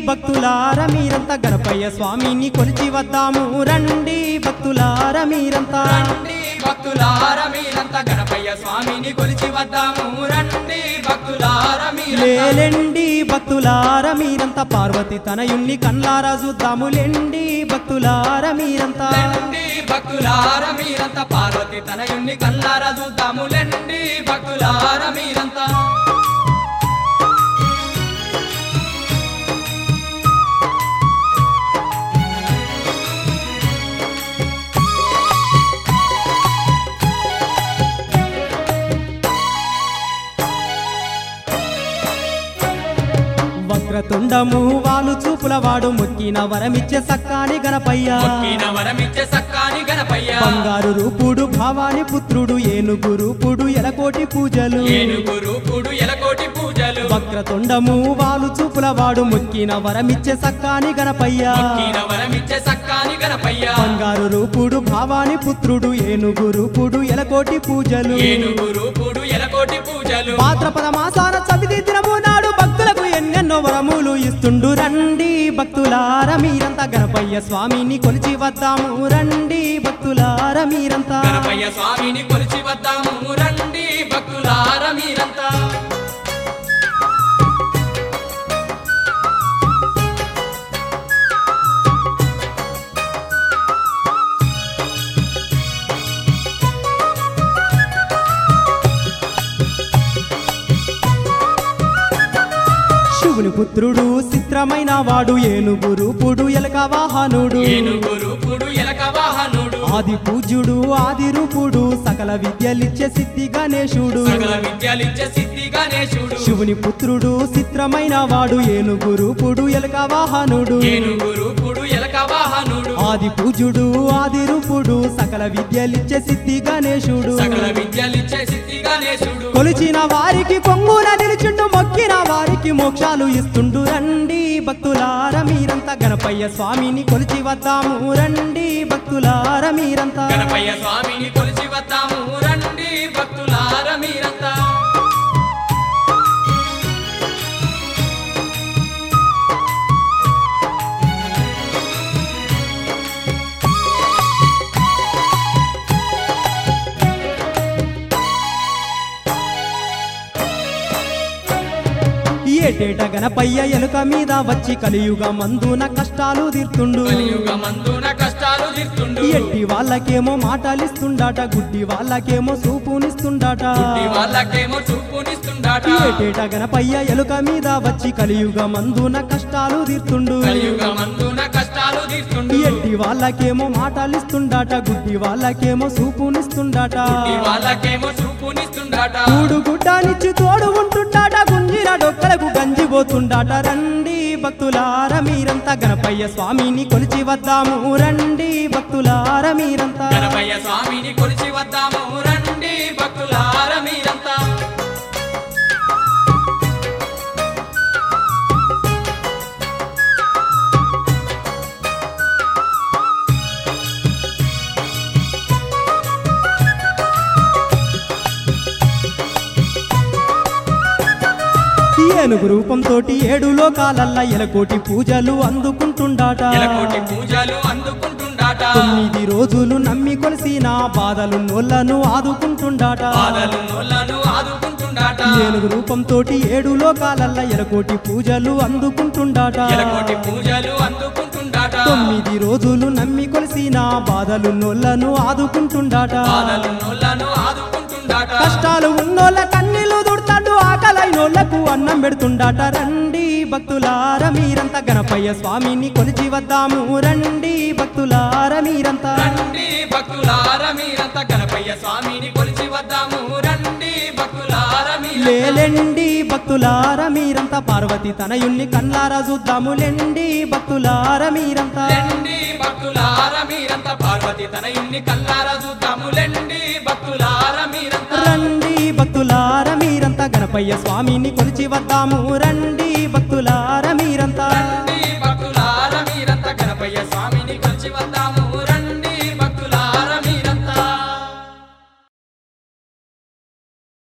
భక్తులార మీరంతా గణపయ్య స్వామిని కొలిచి వద్దాము రండి భక్తులార మీరంతా రండి భక్తులార మీరంతా గణపయ్య స్వామిని కొలిచి వద్దాము రండి భక్తులార లేలెండి భక్తులార మీరంతా పార్వతి తనయుణ్ణి కళ్ళారా చూద్దాము లెండి భక్తులార మీరంతా లెండి భక్తులార మీరంతా పార్వతి తనయుణ్ణి కళ్ళారా చూద్దాము లెండి భక్తులార మీరంతా వక్రతుండము వాలు చూపులవాడు మొక్కిన వరమిచ్చే సక్కాని గణపయ్య మొక్కిన వరమిచ్చే సక్కాని గణపయ్య బంగారు రూపుడు భావాని పుత్రుడు ఏనుగు రూపుడు ఎలకోటి పూజలు ఏనుగు రూపుడు ఎలకోటి పూజలు వక్రతుండము వాలు చూపులవాడు మొక్కిన వరమిచ్చే సక్కాని గణపయ్య మొక్కిన వరమిచ్చే సక్కాని గణపయ్య బంగారు రూపుడు భావాని పుత్రుడు ఏనుగు రూపుడు ఎలకోటి పూజలు ఏనుగు రూపుడు ఎలకోటి పూజలు భాద్రపద మాసాన చవితి దినము నాడు భక్తులకు ఎన్నెన్నో వరములు ఇస్తుండు రండి భక్తులార మీరంతా గణపయ్య స్వామిని కొలిచి వద్దాము రండి భక్తులార మీరంతా గణపయ్య స్వామిని కొలిచి వద్దాము రండి భక్తులార మీరంతా శివుని పుత్రుడు చిత్రమైన వాడు ఏనుగు రూపుడు ఎలక వాహనుడు ఏనుగు రూపుడు ఎలక వాహనుడు ఆది పూజ్యుడు ఆది రూపుడు సకల విద్యలిచ్చే సిద్ధి గణేశుడు సకల విద్యలిచ్చే సిద్ధి గణేశుడు శివుని పుత్రుడు చిత్రమైన వాడు ఏనుగు రూపుడు ఎలక వాహనుడు ఏనుగు రూపుడు ఎలక వాహనుడు ఆది పూజ్యుడు ఆది రూపుడు సకల విద్యలిచ్చే సిద్ధి గణేశుడు సకల విద్యలిచ్చే సిద్ధి గణేశుడు కొలిచిన వారికి కొంగున నిలిచిండు మొక్కిన వారికి మోక్షాలు ఇస్తుండు రండి భక్తులార మీరంతా గణపయ్య స్వామిని కొలిచి వద్దాము రండి భక్తులార మీరంతా గణపయ్య స్వామిని కొలిచి వద్దాము రండి భక్తులార మీరంతా ఏటేట గణపయ్య ఎలుక మీద వచ్చి కలియుగ మందున కష్టాలు తీర్తుండు కలియుగ మందున కష్టాలు తీర్తుండు ఎట్టి వాళ్ళకేమో మాటలిస్తుండాట గుడ్డి వాళ్ళకేమో చూపునిస్తుండాట గుడ్డి వాళ్ళకేమో చూపునిస్తుండాట ఏటేట గణపయ్య ఎలుక మీద వచ్చి కలియుగ మందున కష్టాలు తీర్తుండు కలియుగ మందున కష్టాలు తీర్తుండు ఎట్టి వాళ్ళకేమో మాటలిస్తుండాట గుడ్డి వాళ్ళకేమో చూపునిస్తుండాట గుడ్డి వాళ్ళకేమో చూపునిస్తుండాట కూడు గుడ్డానిచ్చి తోడు ఉంటుండాట గుంజిర డొక్కలకు గంజిపోతుండాట రండి భక్తులార మీరంతా గణపయ్య స్వామిని కొలిచి వద్దాము రండి భక్తులార మీరంతా గణపయ్య స్వామిని కొలిచి వద్దాము రండి భక్తులార మీరంతా ఏనుగు రూపంతోటి 7 లోకాలల్ల ఎలకోటి పూజలు అందుకుంటుండాట ఎలకోటి పూజలు అందుకుంటుండాట 9 రోజులు నమ్మి కొలిసిన బాధలు నోళ్లను ఆదుకుంటుండాట బాధలు నోళ్ళను ఆదుకుంటుండాట ఏనుగు రూపంతోటి 7 లోకాలల్ల ఎలకోటి పూజలు అందుకుంటుండాట ఎలకోటి పూజలు అందుకుంటుండాట 9 రోజులు నమ్మి కొలిసిన బాధలు నోళ్లను ఆదుకుంటుండాట బాధలు నోళ్ళను ఆదుకుంటుండాట కష్టాలు ఉన్నోళ్ళ కన్నీళ్లు దుడతాడు ఆకలైనోళ్లకు అన్నం పెడుతుండాట రండి భక్తులార మీరంతా గణపయ్య స్వామిని కొలిచి వద్దాము రండి భక్తులార మీరంతా రండి భక్తులార మీరంతా గణపయ్య స్వామిని కొలిచి వద్దాము రండి భక్తులార లేలెండి భక్తులార మీరంతా పార్వతి తనయుణ్ణి కళ్ళారా చూద్దాము లెండి భక్తులార మీరంతా లెండి భక్తులార మీరంతా పార్వతి తనయుణ్ణి కళ్ళారా చూద్దాము లెండి భక్తులార మీరంతా రండి భక్తులార మీరంతా గణపయ్య స్వామిని కొలిచి వద్దాము రండి భక్తులార మీరంతా రండి భక్తులార మీరంతా గణపయ్య స్వామిని కొలిచి వద్దాము